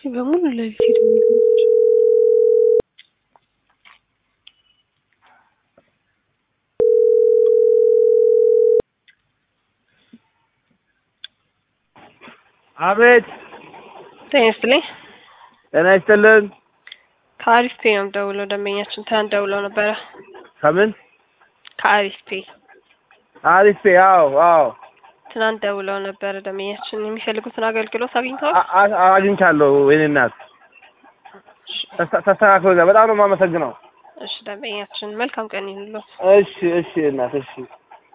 በሙሉ ለሊት ይደውላሉ። አቤት ተይስልኝ ጤና ይስጥልን። ከአሪስቴ ነው ደውለው ደንበኛችን ትናንት ደውለው ነበረ። ከምን ከአሪስቴ አዎ ትናንት ደውለው ነበረ ደንበኛችን የሚፈልጉትን አገልግሎት አግኝተዋል? አግኝቻለሁ። የኔ እናት ተስተካክሎ በጣም ነው የማመሰግነው። እሺ ደንበኛችን መልካም ቀን ይሁንልዎት። እሺ እናት እሺ